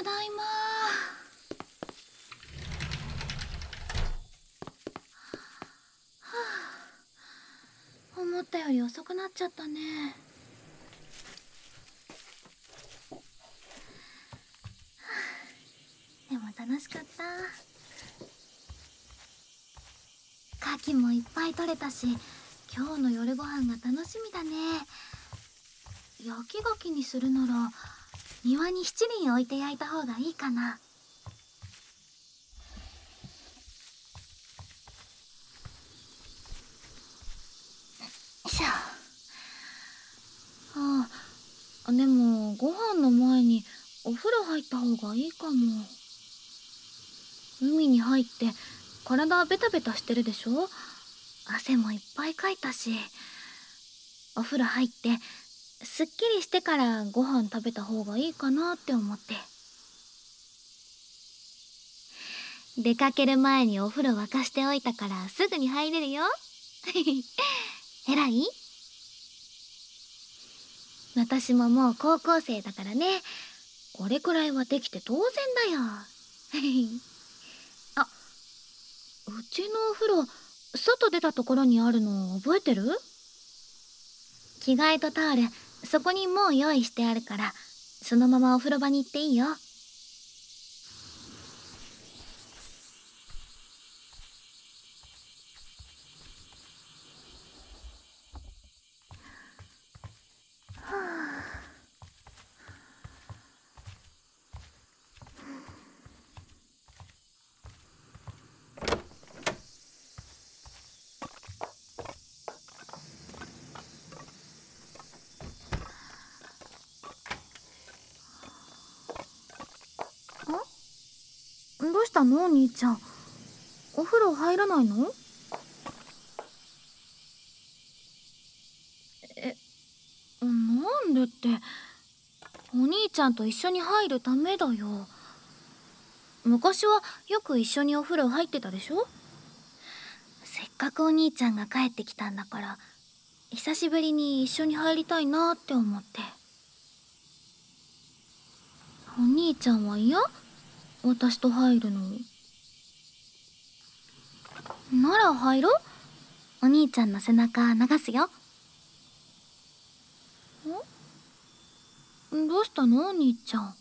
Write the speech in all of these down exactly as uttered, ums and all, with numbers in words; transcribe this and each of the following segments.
だいま。はあ、思ったより遅くなっちゃったね。はあ、でも楽しかった。牡蠣もいっぱい取れたし、今日の夜ご飯が楽しみだね。焼き牡蠣にするなら庭に七輪置いて焼いた方がいいかな。しょ。ああ、でもご飯の前にお風呂入った方がいいかも。海に入って体ベタベタしてるでしょ。汗もいっぱいかいたし、お風呂入ってすっきりしてからご飯食べた方がいいかなって思って。出かける前にお風呂沸かしておいたからすぐに入れるよ。えらい？私ももう高校生だからね。これくらいはできて当然だよ。あ、うちのお風呂、外出たところにあるの覚えてる？着替えとタオル、そこにもう用意してあるから、そのままお風呂場に行っていいよ。ん？どうしたのお兄ちゃん。お風呂入らないの？え、なんでって、お兄ちゃんと一緒に入るためだよ。昔はよく一緒にお風呂入ってたでしょ。せっかくお兄ちゃんが帰ってきたんだから、久しぶりに一緒に入りたいなって思って。お兄ちゃんは嫌？私と入るの。なら入ろう。お兄ちゃんの背中流すよ。ん？どうしたのお兄ちゃん。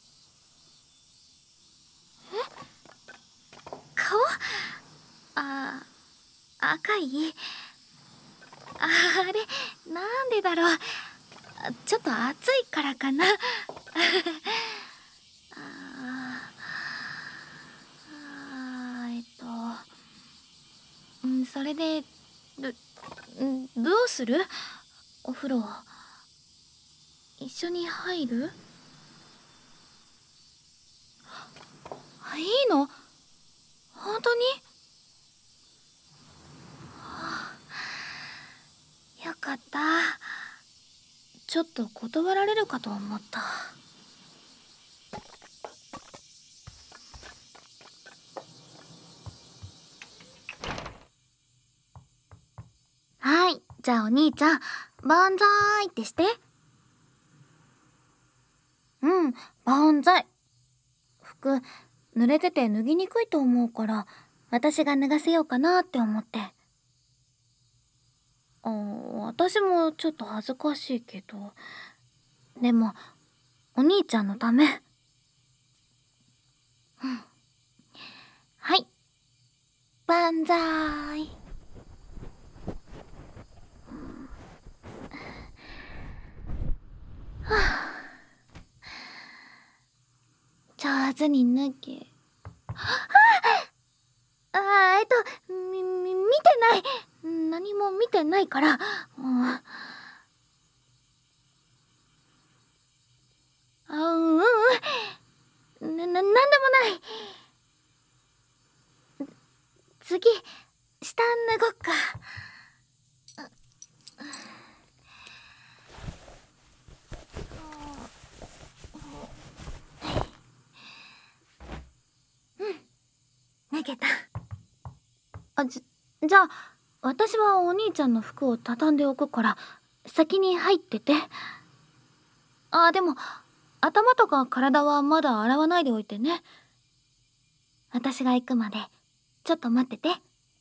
え？顔？あ、赤い？あ、あれ、なんでだろう。ちょっと暑いからかな。ああ、えっと、ん、それで、ど、ん、どうする？お風呂。一緒に入る？いいの？本当に？はあ、よかった。ちょっと断られるかと思った。はい、じゃあお兄ちゃん、万歳ってして。うん、万歳。服、濡れてて脱ぎにくいと思うから、私が脱がせようかなって思って。あ、私もちょっと恥ずかしいけど。でも、お兄ちゃんのため。うん。はい。万歳。はあ、上手に脱げ。ああ、えっと、み、み、見てない。何も見てないから。うん、あ、うん、うん、な、な、なんでもない。次、下脱ごっか。うん、脱げた。あ、じ、じゃあ、私はお兄ちゃんの服を畳んでおくから、先に入ってて。あ、でも、 頭とか体はまだ洗わないでおいてね。私が行くまでちょっと待ってて。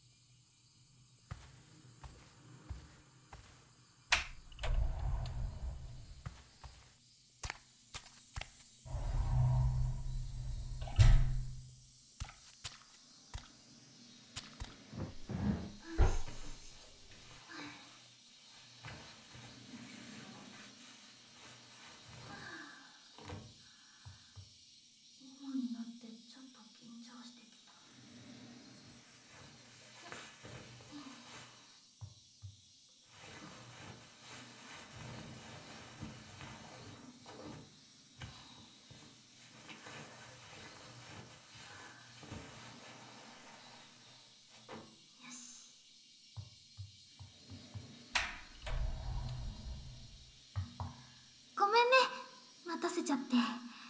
ごめんね、待たせちゃって。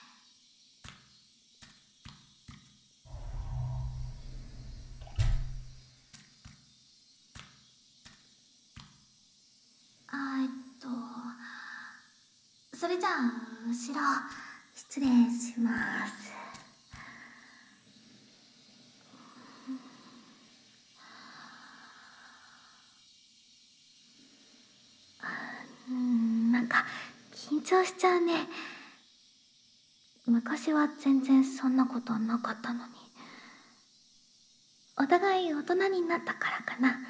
あえっとそれじゃあ後ろ失礼します。うん、なんか緊張しちゃうね。昔は全然そんなことなかったのに。お互い大人になったからかな。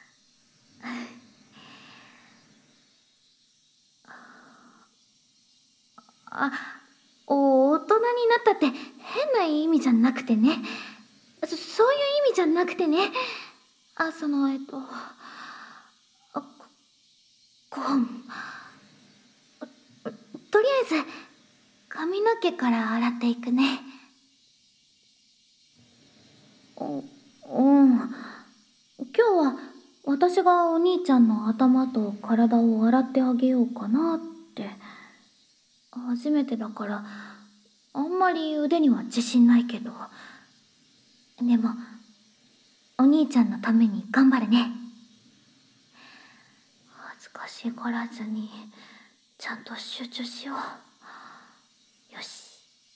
あ、お大人になったって変な意味じゃなくてね。そ、そういう意味じゃなくてね。あ、その、えっと、あ、こ、ことりあえず、髪の毛から洗っていくね。お、うん。今日は私がお兄ちゃんの頭と体を洗ってあげようかなって。初めてだから、あんまり腕には自信ないけど。でも、お兄ちゃんのために頑張るね。恥ずかしがらずに、ちゃんと集中しよう。よし。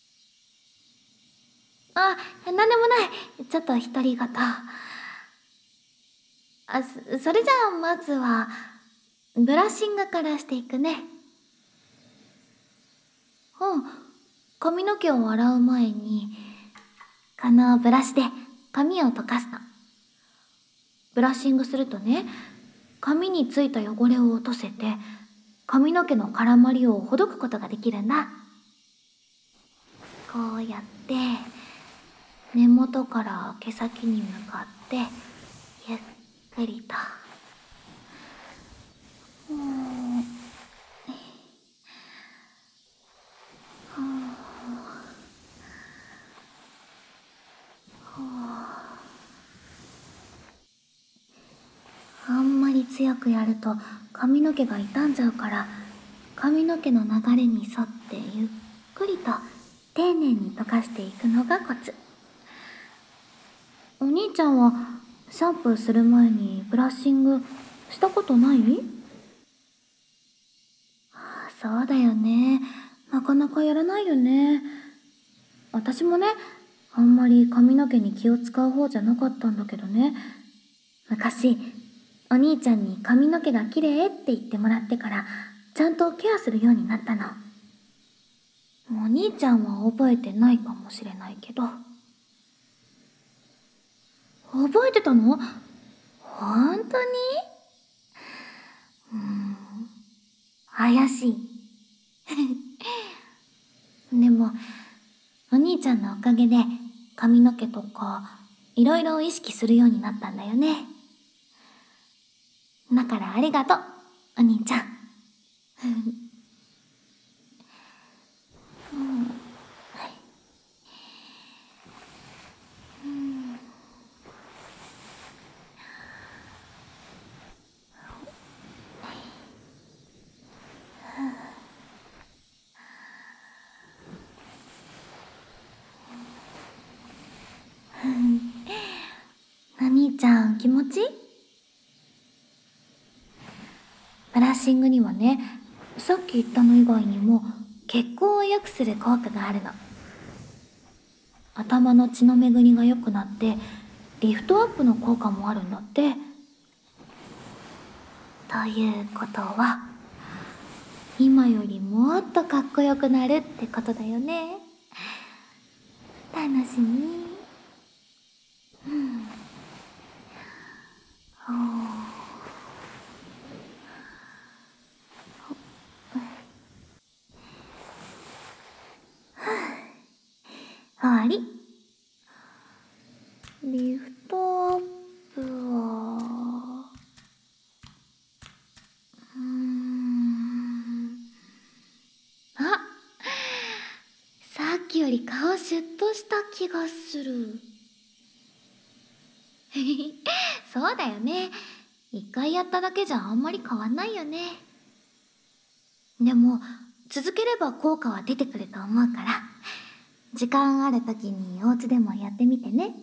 あ、なんでもない。ちょっと独り言。あ、そそれじゃあまずは、ブラッシングからしていくね。うん。髪の毛を洗う前に、このブラシで髪を溶かすの。ブラッシングするとね、髪についた汚れを落とせて、髪の毛の絡まりをほどくことができるんだ。こうやって、根元から毛先に向かって、ゆっくりと。うーん。あんまり強くやると髪の毛が傷んじゃうから、髪の毛の流れに沿ってゆっくりと丁寧に溶かしていくのがコツ。お兄ちゃんはシャンプーする前にブラッシングしたことない？そうだよね。なかなかやらないよね。私もね、あんまり髪の毛に気を使う方じゃなかったんだけどね。昔、お兄ちゃんに髪の毛が綺麗って言ってもらってから、ちゃんとケアするようになったの。お兄ちゃんは覚えてないかもしれないけど。覚えてたの？本当に？うーん、怪しい。でも、お兄ちゃんのおかげで髪の毛とかいろいろ意識するようになったんだよね。だからありがとう、お兄ちゃん。うん、うん、お兄ちゃん気持ちいい？ブラッシングにはね、さっき言ったの以外にも血行を良くする効果があるの。頭の血の巡りが良くなってリフトアップの効果もあるんだって。ということは今よりもっとかっこよくなるってことだよね。楽しみ。うん。終わり。リフトアップはうーんあ、さっきより顔シュッとした気がする。そうだよね。一回やっただけじゃあんまり変わんないよね。でも続ければ効果は出てくると思うから、時間ある時にお家でもやってみてね。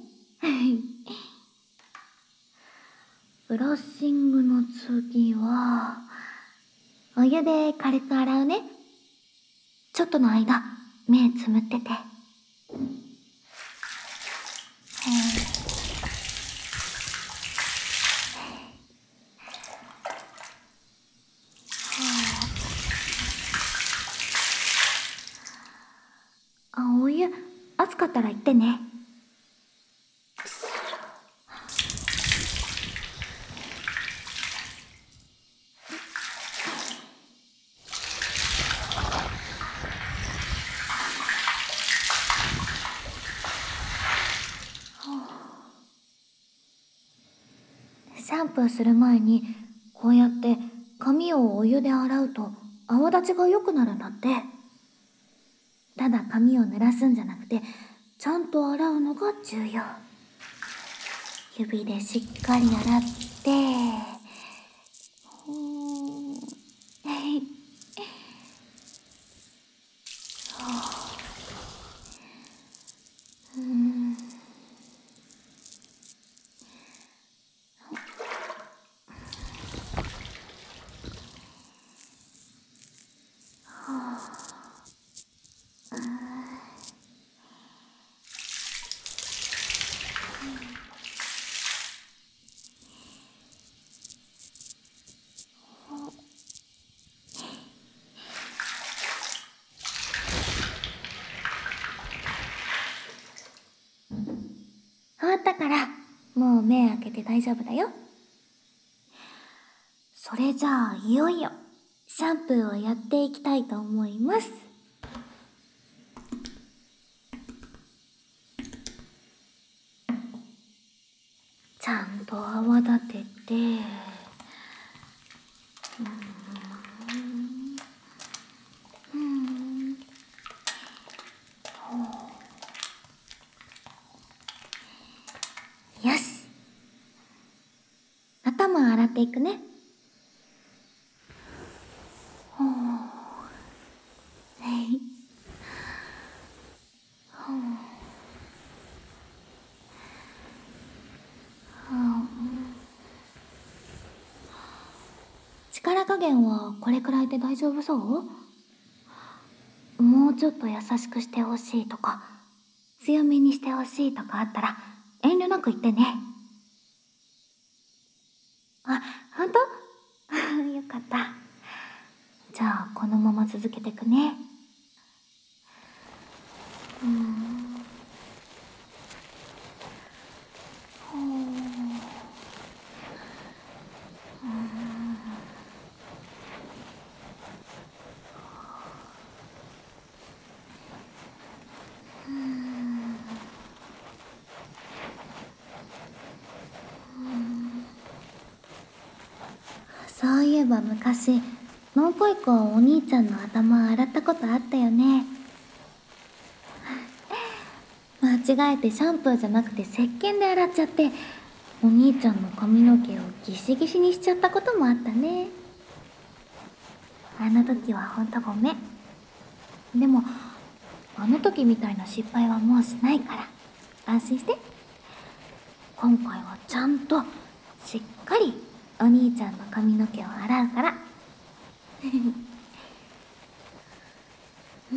ブラッシングの次はお湯で軽く洗うね。ちょっとの間目つむってて。あ、お湯熱かったら言ってね。シャンプーする前にこうやって髪をお湯で洗うと泡立ちが良くなるんだって。ただ髪を濡らすんじゃなくてちゃんと洗うのが重要。指でしっかり洗ってほーうん終わったからもう目開けて大丈夫だよ。それじゃあいよいよシャンプーをやっていきたいと思います。ちゃんと泡立てて、うんうんよし、頭洗っていくね。力加減はこれくらいで大丈夫そう？もうちょっと優しくしてほしいとか強めにしてほしいとかあったら遠慮なく言ってね。あ、ほんと？よかった。じゃあこのまま続けてくね。うーんほうそういえば昔何回かお兄ちゃんの頭洗ったことあったよね。間違えてシャンプーじゃなくて石鹸で洗っちゃってお兄ちゃんの髪の毛をギシギシにしちゃったこともあったね。あの時はほんとごめん。でもあの時みたいな失敗はもうしないから安心して。今回はちゃんとしっかりお兄ちゃんの髪の毛を洗うから。 うん。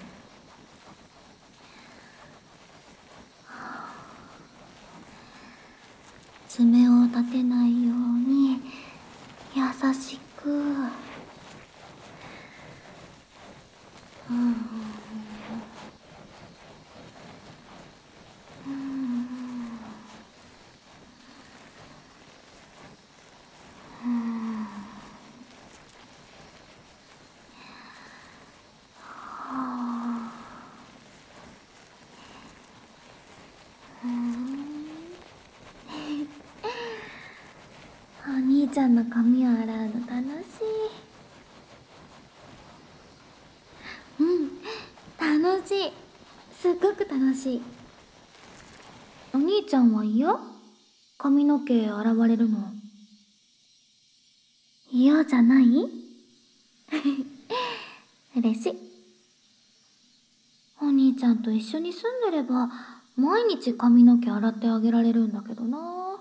爪を立てないように優しく。うん。うん。うん。はあ。うん。お兄ちゃんの髪を洗うの楽しい。うん、楽しい。すっごく楽しい。お兄ちゃんは嫌？髪の毛洗われるの。嫌じゃない？嬉しい。お兄ちゃんと一緒に住んでれば毎日髪の毛洗ってあげられるんだけどな。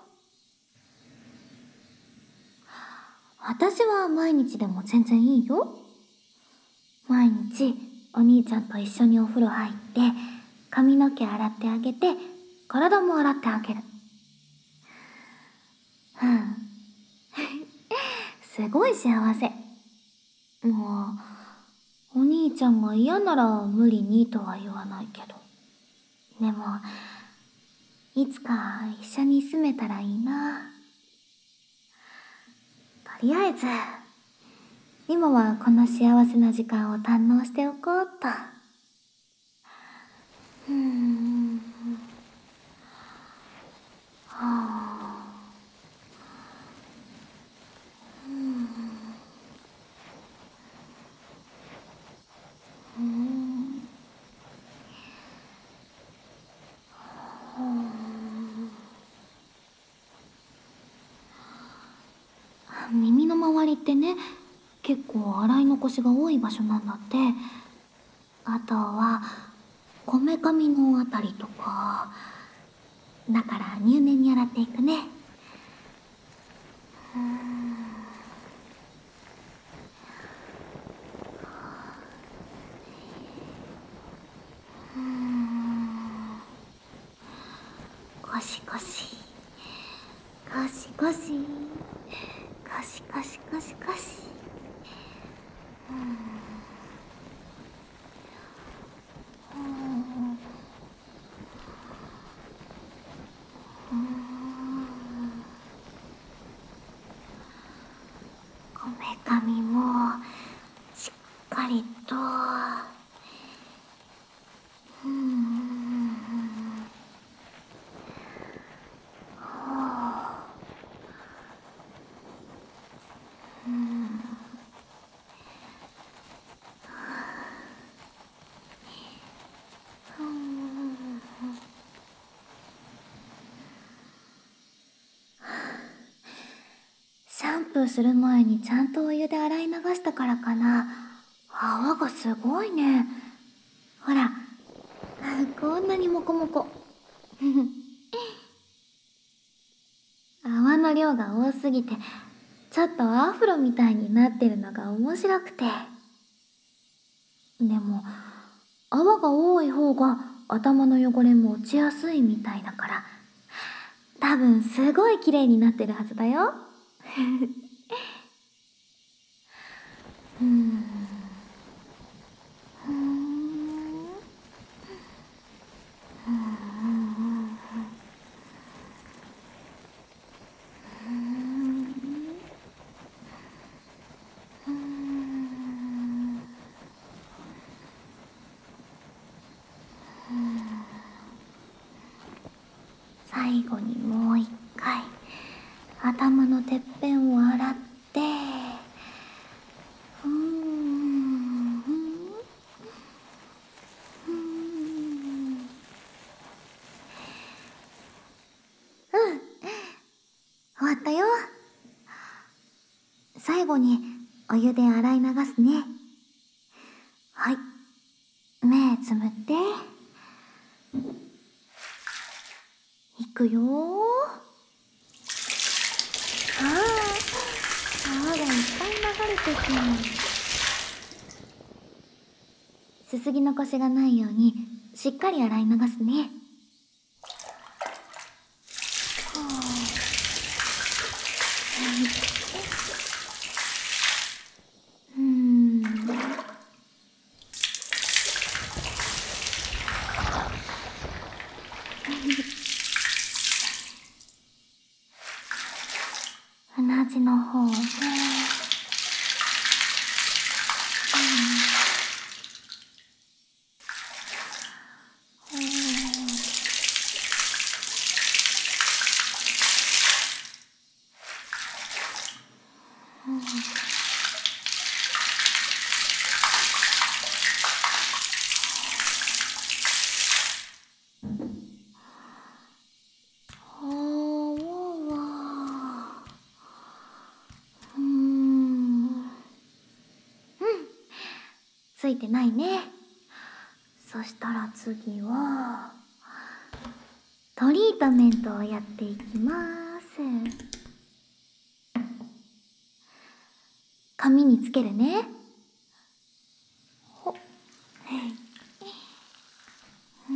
私は毎日でも全然いいよ。毎日お兄ちゃんと一緒にお風呂入って髪の毛洗ってあげて体も洗ってあげる。うん。すごい幸せ。もうお兄ちゃんが嫌なら無理にとは言わないけど、でもいつか一緒に住めたらいいな。とりあえず今はこの幸せな時間を堪能しておこうっと。うーん。はあ。うーん。うーん。はあ。耳の周りってね、結構洗い残しが多い場所なんだって。あとはこめかみのあたりとか。だから入念に洗っていくね。うーん。うーん。ゴシゴシゴシゴシゴシゴシゴシゴシ。うーん。うーん。うーん。こめかみもしっかりと。うーん。はあ。うーん。うーん。シャンプーする前にちゃんとお湯で洗い流したからかな。泡がすごいね。ほら、こんなにモコモコ。泡の量が多すぎてちょっとアフロみたいになってるのが面白くて。でも泡が多い方が頭の汚れも落ちやすいみたいだから、多分すごい綺麗になってるはずだよ。うーん。うーん。うーん。うーん。うーん。最後にもう一回頭のてっぺんを洗って、うーん。うーん。うん、終わったよ。最後にお湯で洗い流すね。はい、目つむって。いくよー。ああ、泡がいっぱい流れてくる。 すすぎ残しがないようにしっかり洗い流すね。うーん。鼻血の方ね。ついてないね。そしたら次はトリートメントをやっていきます。髪につけるね。ほっ。うん。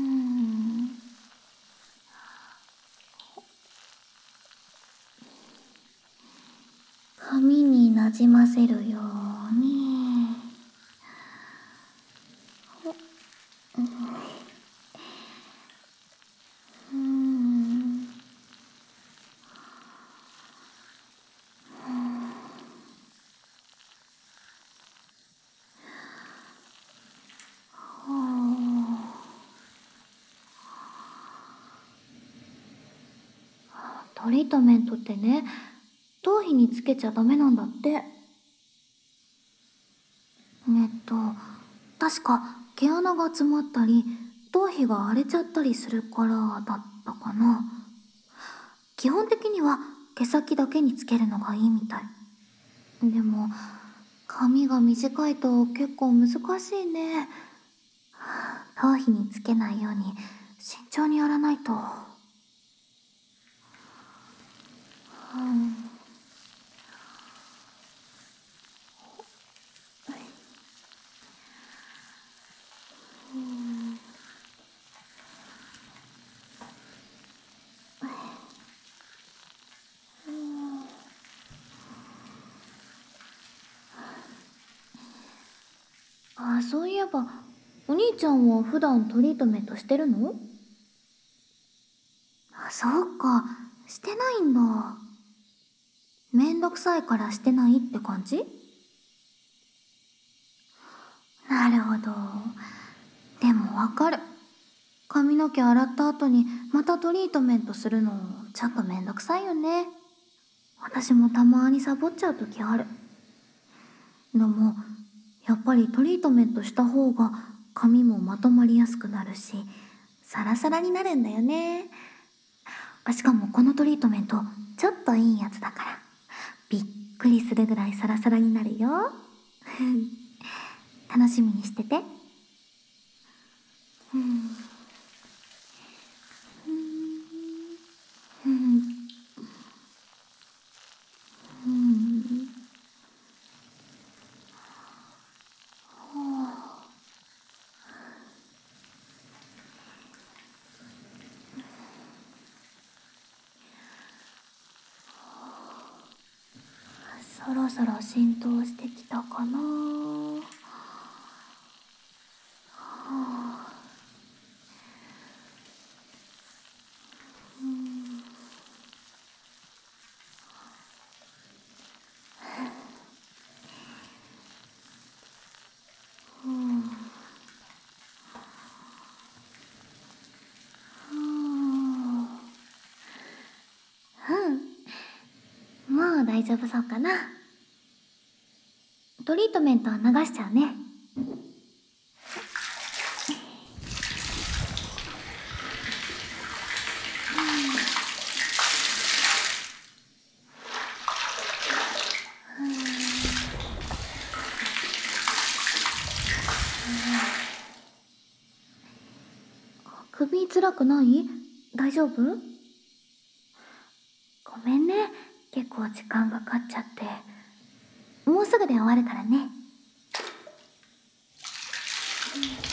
髪になじませるように。うん。トリートメントってね、頭皮につけちゃダメなんだって。えっと確か毛穴が詰まったり頭皮が荒れちゃったりするからだったかな。基本的には毛先だけにつけるのがいいみたい。でも髪が短いと結構難しいね。頭皮につけないように慎重にやらないと。うん。あ、そういえばお兄ちゃんは普段トリートメントしてるの？あ、そうか、してないんだ。めんどくさいからしてないって感じ？なるほど。でもわかる。髪の毛洗った後にまたトリートメントするのちょっとめんどくさいよね。私もたまにサボっちゃう時ある。でもやっぱりトリートメントした方が髪もまとまりやすくなるしサラサラになるんだよね。しかもこのトリートメントちょっといいやつだからびっくりするぐらいサラサラになるよ。楽しみにしてて。うん。うん。うん。そろそろ浸透してきたかな。うん、もう大丈夫そうかな。トリートメントは流しちゃうね。首辛くない？大丈夫？ごめんね、結構時間かかっちゃって。もうすぐで終わるからね。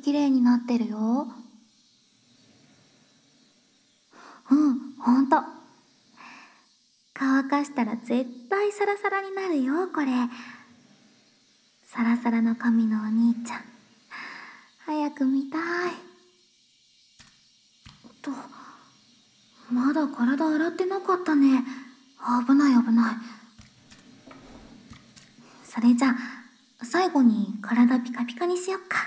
綺麗になってるよ。うん、ほんと。乾かしたら絶対サラサラになるよ、これ。サラサラの髪のお兄ちゃん。早く見たい。と、まだ体洗ってなかったね。危ない危ない。それじゃ、最後に体ピカピカにしよっか。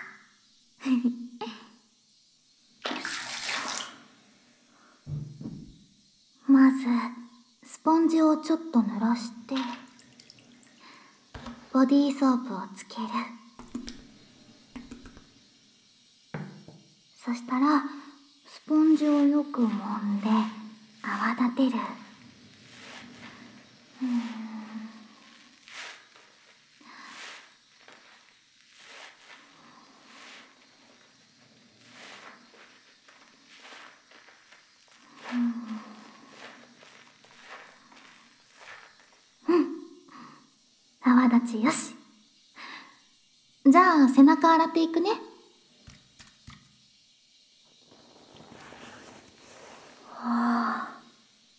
まず、スポンジをちょっと濡らして、ボディーソープをつける。そしたら、スポンジをよく揉んで、泡立てる。うーん。うん。泡立ちよし。じゃあ背中洗っていくね。はあ。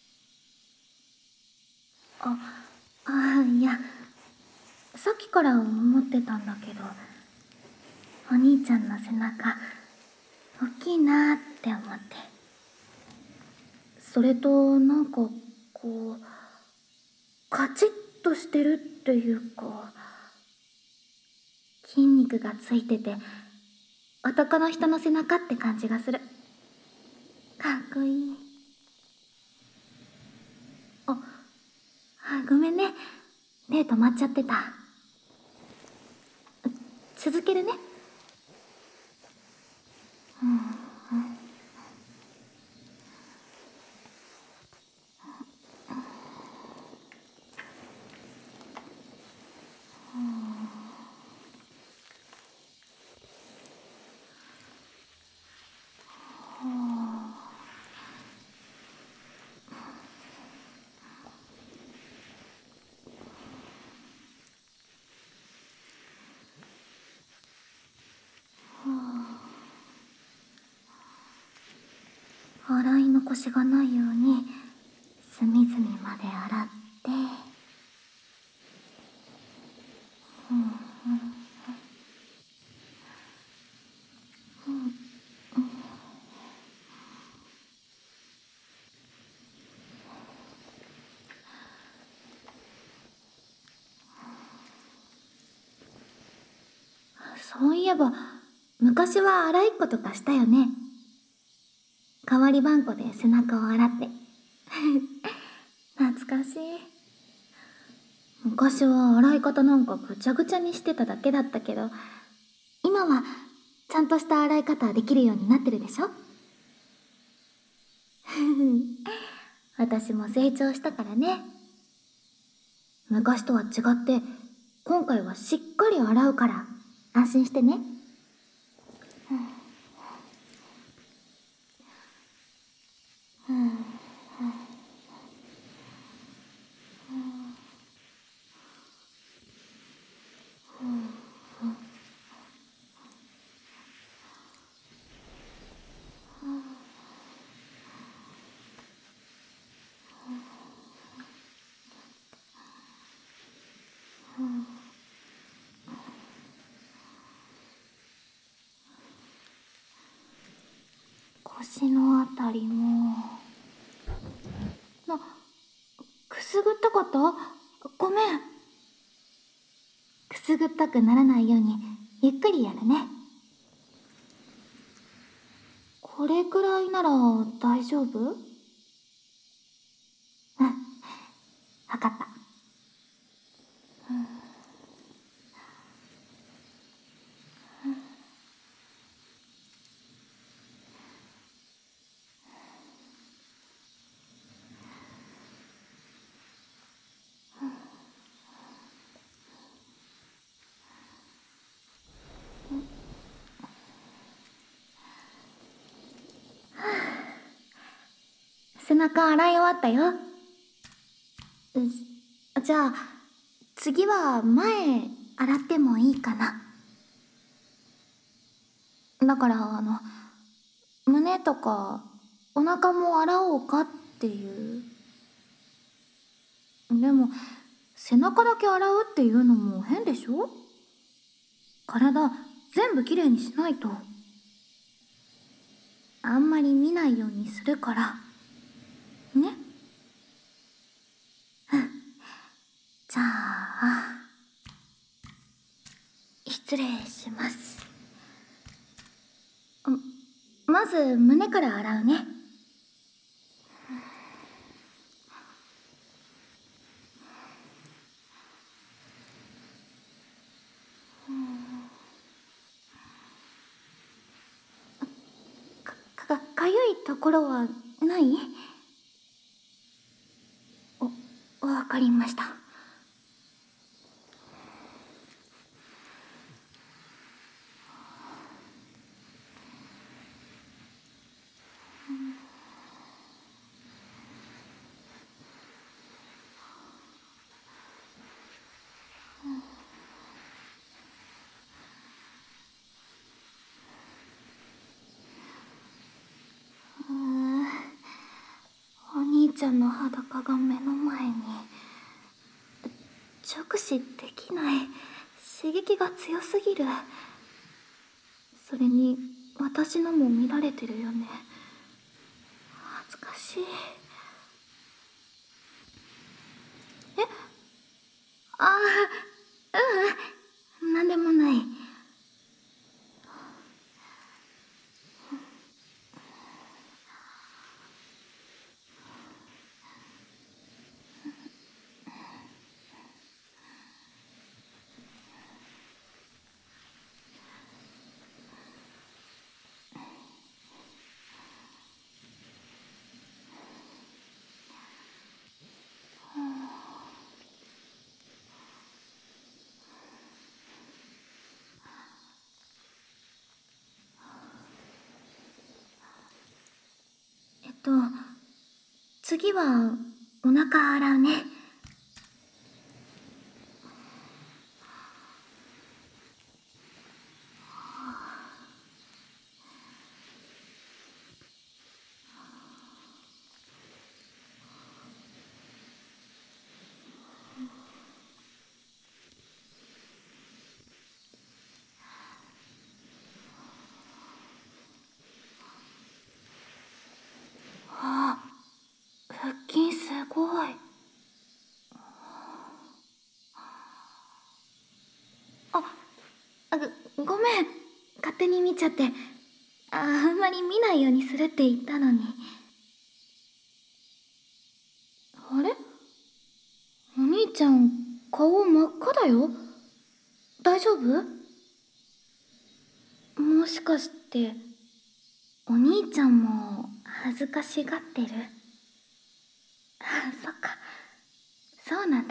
あ、あいや、さっきから思ってたんだけど、お兄ちゃんの背中、大きいなーって思って。それと、なんか、こう、カチッとしてるっていうか、筋肉がついてて、男の人の背中って感じがする。かっこいい。あ、あごめんね。手止まっちゃってた。続けるね。うんうん。洗い残しがないように隅々まで洗って、うんうんうんうんそういえば昔は洗いっことかしたよね。代わりばんこで背中を洗って懐かしい。昔は洗い方なんかぐちゃぐちゃにしてただけだったけど、今はちゃんとした洗い方できるようになってるでしょ。私も成長したからね。昔とは違って今回はしっかり洗うから安心してね。うんうん腰のあたりも。な、くすぐったかった？ごめん。くすぐったくならないようにゆっくりやるね。これくらいなら大丈夫？うん、わかった。背中洗い終わったよ。うじゃあ次は前洗ってもいいかな。 だからあの胸とかお腹も洗おうかっていう。でも背中だけ洗うっていうのも変でしょ。体全部きれいにしないと。あんまり見ないようにするからね。うんじゃあ失礼します。まず胸から洗うね。か、か、かゆいところはない？お、わかりました。うーん、お兄ちゃんの裸が目の前に。直視できない。刺激が強すぎる。それに私のも見られてるよね。恥ずかしい。え、ああ、ううん、なんでもない。えっと次はお腹洗うね。あ、腹筋すごい。あ、あご、ごめん。勝手に見ちゃって。あ、あんまり見ないようにするって言ったのに。あれ？お兄ちゃん、顔真っ赤だよ。大丈夫？もしかして、お兄ちゃんも恥ずかしがってる？あ、そっか。そうなんだ。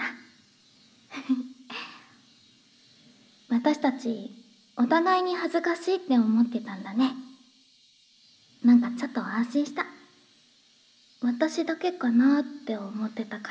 私たち、お互いに恥ずかしいって思ってたんだね。なんかちょっと安心した。私だけかなって思ってたから。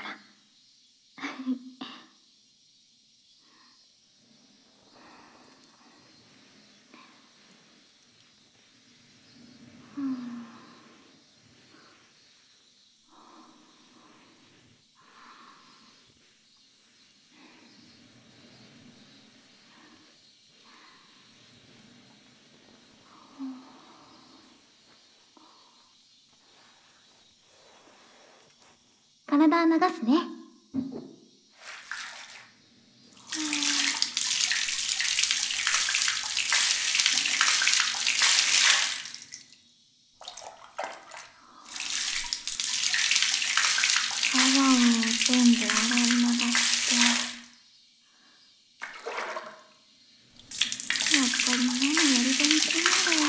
体流すね。泡を全部洗い流して。やっぱり目のやり場に困る。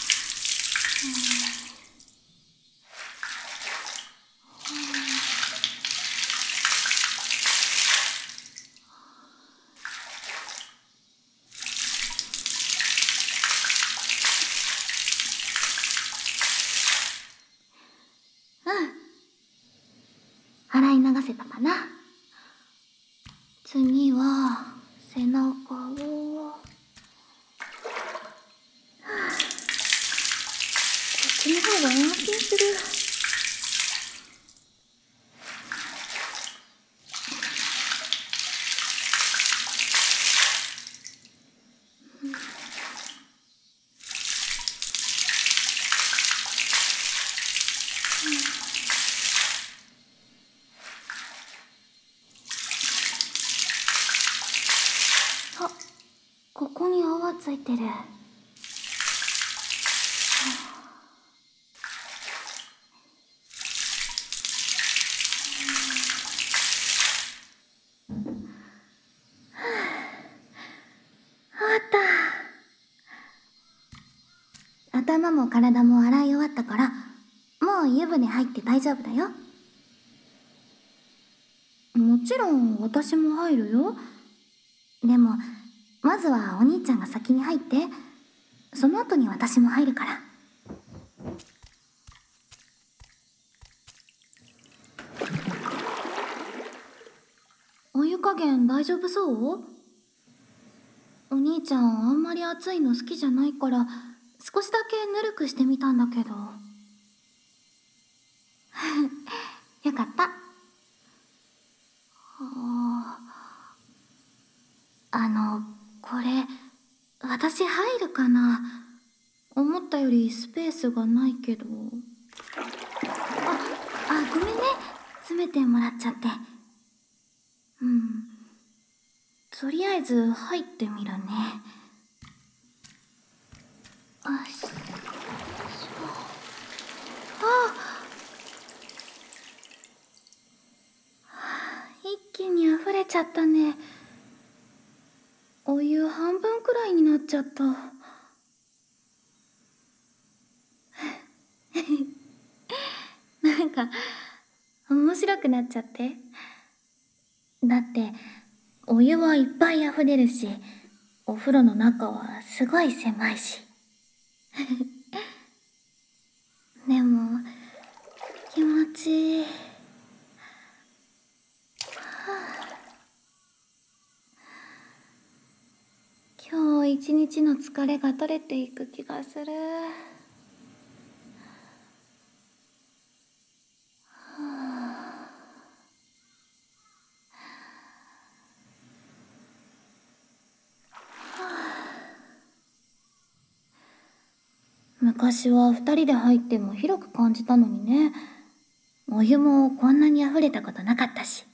うん。洗い流せたかな。次は背中を。 する。あ、ここに泡ついてる。頭も体も洗い終わったから、もう湯船入って大丈夫だよ。もちろん私も入るよ。でもまずはお兄ちゃんが先に入って、その後に私も入るから。お湯加減大丈夫そう？お兄ちゃんあんまり熱いの好きじゃないから、少しだけぬるくしてみたんだけど。よかった。あの、これ私入るかな？思ったよりスペースがないけど。あ、あ、ごめんね。詰めてもらっちゃって。うん。とりあえず入ってみるね。よし。あ、一気に溢れちゃったね。お湯半分くらいになっちゃった。なんか面白くなっちゃって。だってお湯はいっぱい溢れるし、お風呂の中はすごい狭いし。でも気持ちいい。今日一日の疲れが取れていく気がする。昔は二人で入っても広く感じたのにね。お湯もこんなに溢れたことなかったし。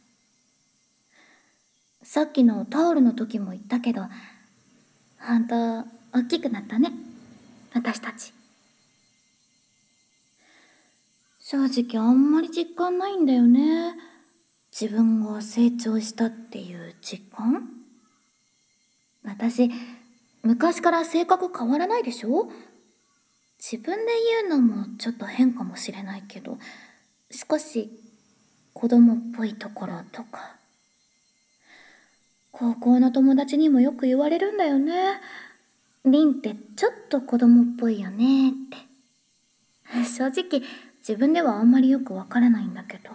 さっきのタオルの時も言ったけど、ほんと大きくなったね、私たち。正直あんまり実感ないんだよね。自分が成長したっていう実感。私昔から性格変わらないでしょ。自分で言うのもちょっと変かもしれないけど、少し子供っぽいところとか。高校の友達にもよく言われるんだよね。リンってちょっと子供っぽいよねって。正直自分ではあんまりよくわからないんだけど。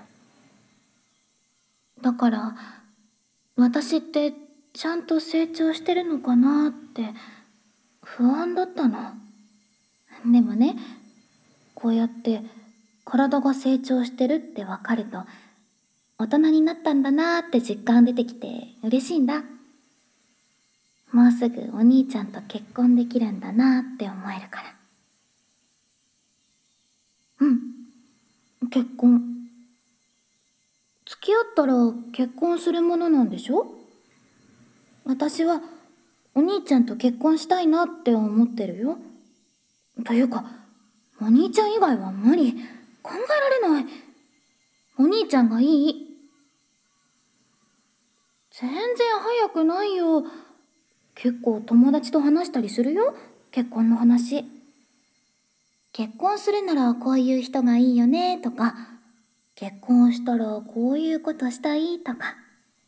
だから私ってちゃんと成長してるのかなって不安だったの。でもね、こうやって体が成長してるってわかると、大人になったんだなーって実感出てきて嬉しいんだ。もうすぐお兄ちゃんと結婚できるんだなーって思えるから。うん、結婚。付き合ったら結婚するものなんでしょ？私はお兄ちゃんと結婚したいなって思ってるよ。というか、お兄ちゃん以外は無理。考えられない。お兄ちゃんがいい。全然早くないよ。結構友達と話したりするよ、結婚の話。結婚するならこういう人がいいよねとか、結婚したらこういうことしたいとか。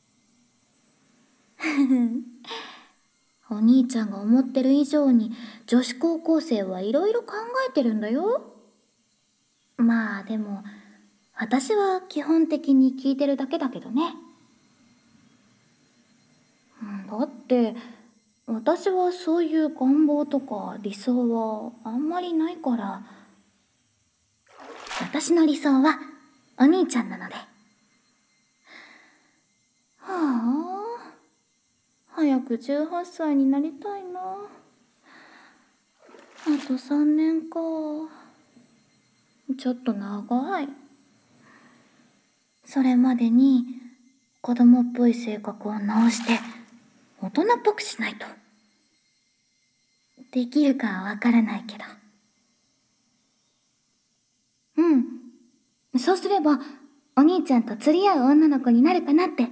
お兄ちゃんが思ってる以上に女子高校生はいろいろ考えてるんだよ。まあでも私は基本的に聞いてるだけだけどね。だって私はそういう願望とか理想はあんまりないから。 私の理想はお兄ちゃんなので。はあ、早くじゅうはっさいになりたいな。あとさんねんか。ちょっと長い。それまでに子供っぽい性格を直して大人っぽくしないと。できるかはわからないけど。うん。そうすればお兄ちゃんと釣り合う女の子になるかなって。え？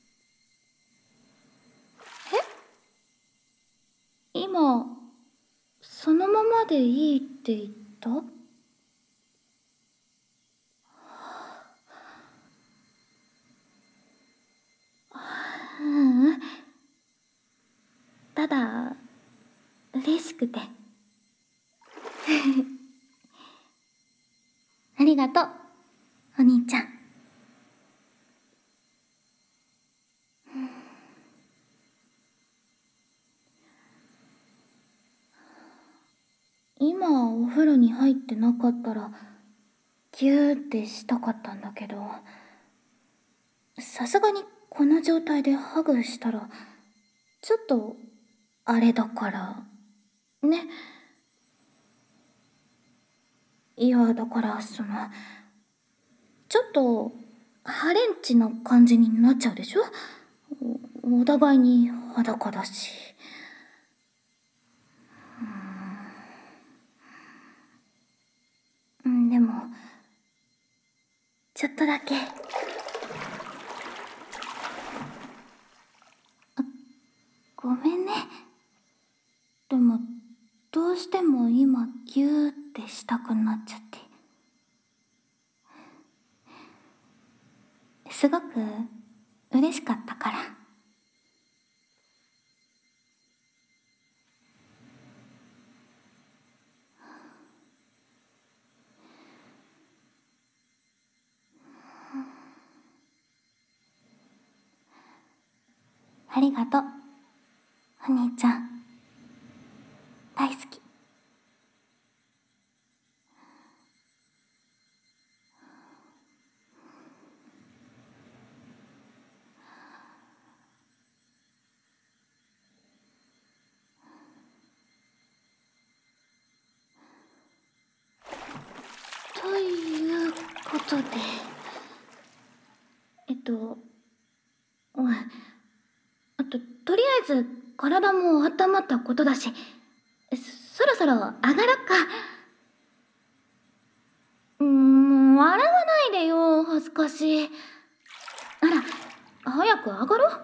今、そのままでいいって言った？ううん。ただ、嬉しくて。ありがとう、お兄ちゃん。今お風呂に入ってなかったらギューってしたかったんだけど、さすがにこの状態でハグしたらちょっとあれだからね。いやだからそのちょっとハレンチな感じになっちゃうでしょ。お、お互いに裸だし。うん、でもちょっとだけ。ごめんね。でもどうしても今ギューってしたくなっちゃって。すごく嬉しかったから。ありがとう、お兄ちゃん。大好き。ということで、えっと、うん、あと、とりあえず体も温まったことだし、そろそろ上がろっか。うーん、笑わないでよ、恥ずかしい。あら、早く上がろう。